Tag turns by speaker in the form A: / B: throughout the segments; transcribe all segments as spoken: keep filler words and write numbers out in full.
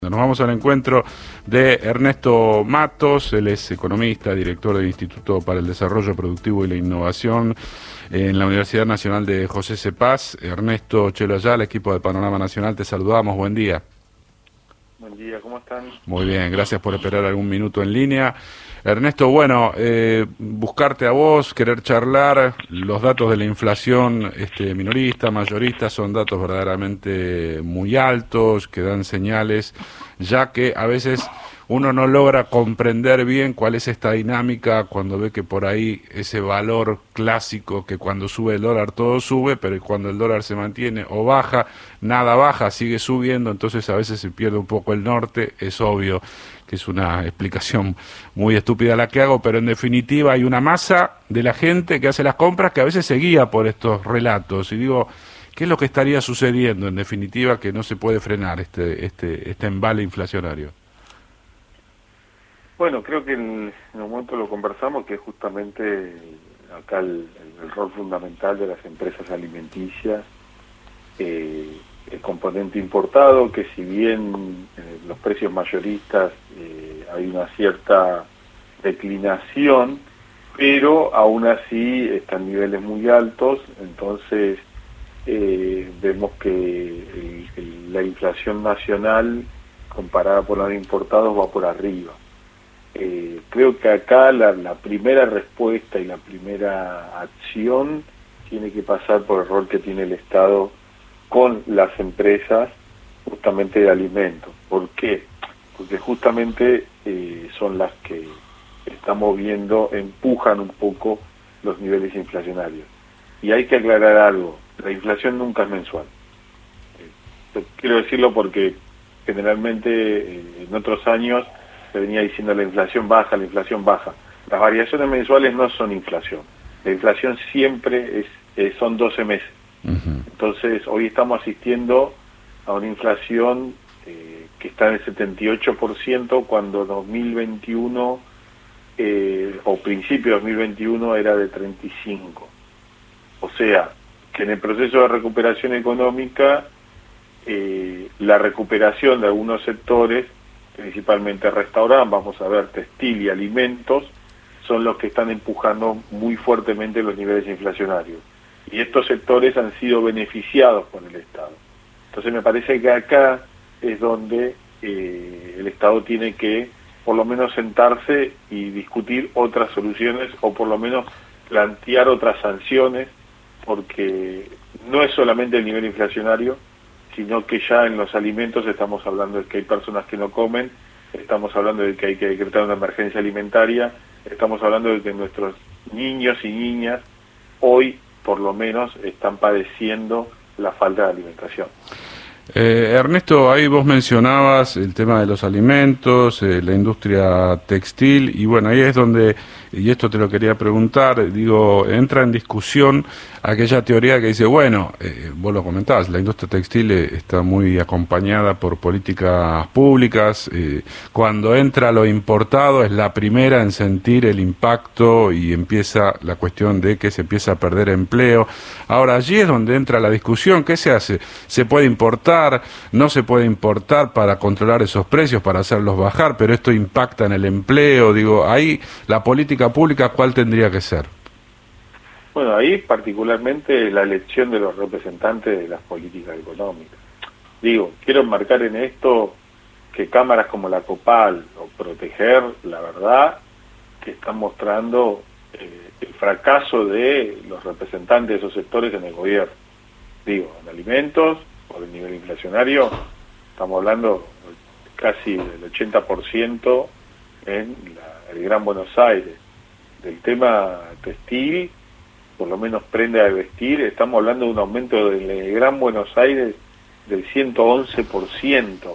A: Nos vamos al encuentro de Ernesto Matos, él es economista, director del Instituto para el Desarrollo Productivo y la Innovación en la Universidad Nacional de José Cepaz. Ernesto Chelo Ayala, equipo de Panorama Nacional, te saludamos, buen día.
B: Buen día, ¿cómo están?
A: Muy bien, gracias por esperar algún minuto en línea. Ernesto, bueno, eh, buscarte a vos, querer charlar, los datos de la inflación este, minorista, mayorista, son datos verdaderamente muy altos, que dan señales, ya que a veces uno no logra comprender bien cuál es esta dinámica cuando ve que por ahí ese valor clásico que cuando sube el dólar todo sube, pero cuando el dólar se mantiene o baja, nada baja, sigue subiendo, entonces a veces se pierde un poco el norte, es obvio que es una explicación muy estúpida la que hago, pero en definitiva hay una masa de la gente que hace las compras que a veces se guía por estos relatos, y digo, ¿qué es lo que estaría sucediendo en definitiva que no se puede frenar este, este, este embale inflacionario?
B: Bueno, creo que en, en un momento lo conversamos, que es justamente acá el, el rol fundamental de las empresas alimenticias, eh, el componente importado, que si bien eh, los precios mayoristas eh, hay una cierta declinación, pero aún así están niveles muy altos, entonces eh, vemos que el, el, la inflación nacional comparada por la de importados va por arriba. Eh, creo que acá la, la primera respuesta y la primera acción tiene que pasar por el rol que tiene el Estado con las empresas justamente de alimentos. ¿Por qué? Porque justamente eh, son las que estamos viendo, empujan un poco los niveles inflacionarios. Y hay que aclarar algo, la inflación nunca es mensual. Eh, quiero decirlo porque generalmente eh, en otros años se venía diciendo la inflación baja, la inflación baja. Las variaciones mensuales no son inflación. La inflación siempre es eh, son doce meses. Uh-huh. Entonces, hoy estamos asistiendo a una inflación eh, que está en el setenta y ocho por ciento, cuando dos mil veintiuno, eh, o principio de dos mil veintiuno, era de treinta y cinco. O sea, que en el proceso de recuperación económica, eh, la recuperación de algunos sectores, principalmente restaurantes, vamos a ver, textil y alimentos, son los que están empujando muy fuertemente los niveles inflacionarios. Y estos sectores han sido beneficiados por el Estado. Entonces me parece que acá es donde eh, el Estado tiene que por lo menos sentarse y discutir otras soluciones, o por lo menos plantear otras sanciones, porque no es solamente el nivel inflacionario, sino que ya en los alimentos estamos hablando de que hay personas que no comen, estamos hablando de que hay que decretar una emergencia alimentaria, estamos hablando de que nuestros niños y niñas hoy por lo menos están padeciendo la falta de alimentación.
A: Eh, Ernesto, ahí vos mencionabas el tema de los alimentos, eh, la industria textil, y bueno, ahí es donde, y esto te lo quería preguntar, digo, entra en discusión aquella teoría que dice, bueno, eh, vos lo comentabas, la industria textil eh, está muy acompañada por políticas públicas, eh, cuando entra lo importado es la primera en sentir el impacto y empieza la cuestión de que se empieza a perder empleo. Ahora, allí es donde entra la discusión, ¿qué se hace? ¿Se puede importar? ¿No se puede importar para controlar esos precios, para hacerlos bajar? Pero esto impacta en el empleo, digo, ahí la política pública, ¿cuál tendría que ser?
B: Bueno, ahí particularmente la elección de los representantes de las políticas económicas. Digo, quiero enmarcar en esto que cámaras como la COPAL o Proteger, la verdad, que están mostrando eh, el fracaso de los representantes de esos sectores en el gobierno. Digo, en alimentos, por el nivel inflacionario, estamos hablando casi del ochenta por ciento en la, el Gran Buenos Aires. Del tema textil, por lo menos prenda de vestir, estamos hablando de un aumento del Gran Buenos Aires del ciento once por ciento.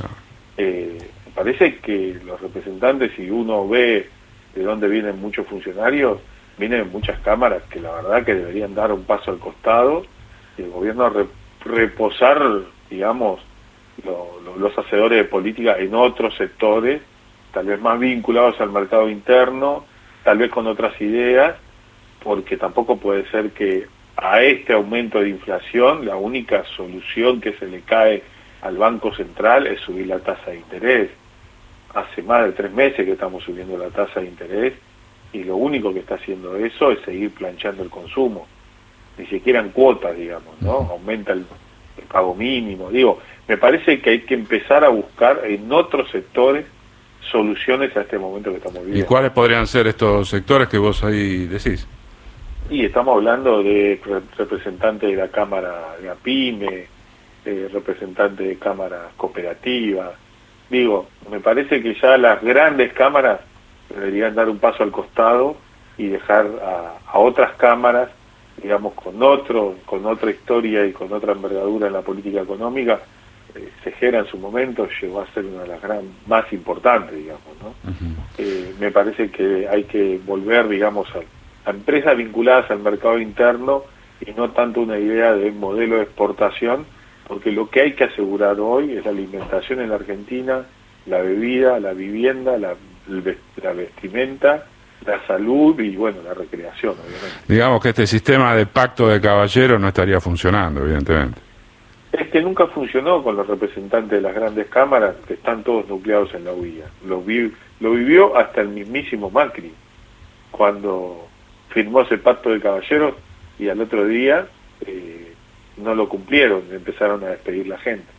B: Eh, me parece que los representantes, si uno ve de dónde vienen muchos funcionarios, vienen en muchas cámaras que la verdad que deberían dar un paso al costado y el gobierno re, reposar, digamos, lo, lo, los hacedores de política en otros sectores, tal vez más vinculados al mercado interno, tal vez con otras ideas, porque tampoco puede ser que a este aumento de inflación la única solución que se le cae al Banco Central es subir la tasa de interés. Hace más de tres meses que estamos subiendo la tasa de interés y lo único que está haciendo eso es seguir planchando el consumo. Ni siquiera en cuotas, digamos, ¿no? Aumenta el, el pago mínimo. Digo, me parece que hay que empezar a buscar en otros sectores soluciones a este momento que estamos viviendo.
A: ¿Y cuáles podrían ser estos sectores que vos ahí decís?
B: Y estamos hablando de representantes de la Cámara de la PYME, eh, representantes de cámaras cooperativas. Digo, me parece que ya las grandes cámaras deberían dar un paso al costado y dejar a, a otras cámaras, digamos, con otro, con otra historia y con otra envergadura en la política económica. eh, Cejera en su momento llegó a ser una de las gran, más importantes, digamos, ¿no? Uh-huh. eh, me parece que hay que volver, digamos, a a empresas vinculadas al mercado interno y no tanto una idea de modelo de exportación, porque lo que hay que asegurar hoy es la alimentación en la Argentina, la bebida, la vivienda, la, la vestimenta, la salud y, bueno, la recreación, obviamente.
A: Digamos que este sistema de pacto de caballeros no estaría funcionando, evidentemente.
B: Es que nunca funcionó con los representantes de las grandes cámaras, que están todos nucleados en la U I A. Lo, vi, lo vivió hasta el mismísimo Macri, cuando firmó ese pacto de caballeros y al otro día eh, no lo cumplieron, empezaron a despedir la gente.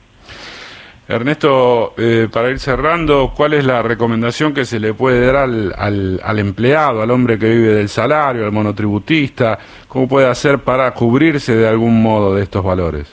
A: Ernesto, eh, para ir cerrando, ¿cuál es la recomendación que se le puede dar al, al, al empleado, al hombre que vive del salario, al monotributista? ¿Cómo puede hacer para cubrirse de algún modo de estos valores?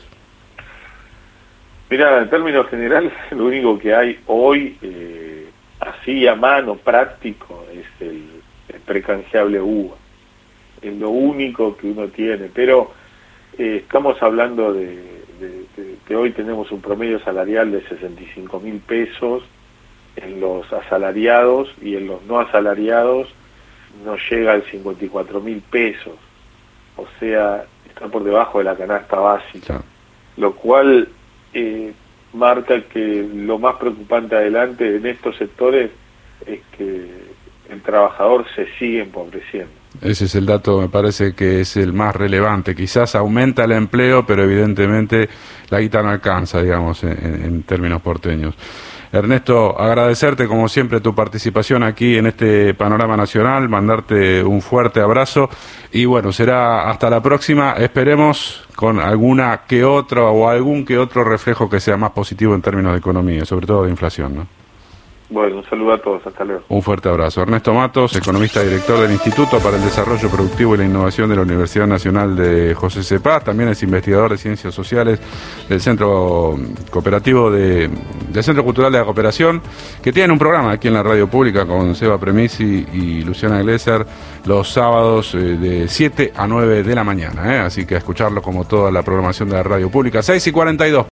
B: Mira, en términos generales, lo único que hay hoy, eh, así a mano, práctico, es el, el precanjeable U V A. Es lo único que uno tiene, pero eh, estamos hablando de, de, de que hoy tenemos un promedio salarial de sesenta y cinco mil pesos en los asalariados y en los no asalariados no llega al cincuenta y cuatro mil pesos, o sea, está por debajo de la canasta básica, lo cual eh, marca que lo más preocupante adelante en estos sectores es que el trabajador se sigue empobreciendo. Ese
A: es el dato, me parece que es el más relevante. Quizás aumenta el empleo, pero evidentemente la guita no alcanza, digamos, en, en términos porteños. Ernesto, agradecerte como siempre tu participación aquí en este Panorama Nacional, mandarte un fuerte abrazo y bueno, será hasta la próxima, esperemos con alguna que otra o algún que otro reflejo que sea más positivo en términos de economía, sobre todo de inflación, ¿no?
B: Bueno, un saludo a todos, hasta luego.
A: Un fuerte abrazo. Ernesto Matos, economista y director del Instituto para el Desarrollo Productivo y la Innovación de la Universidad Nacional de José C. Paz, también es investigador de Ciencias Sociales del Centro Cooperativo de, del Centro Cultural de la Cooperación, que tiene un programa aquí en la radio pública con Seba Premisi y Luciana Glesser los sábados eh, de siete a nueve de la mañana, ¿eh? Así que a escucharlo como toda la programación de la radio pública. seis y cuarenta y dos.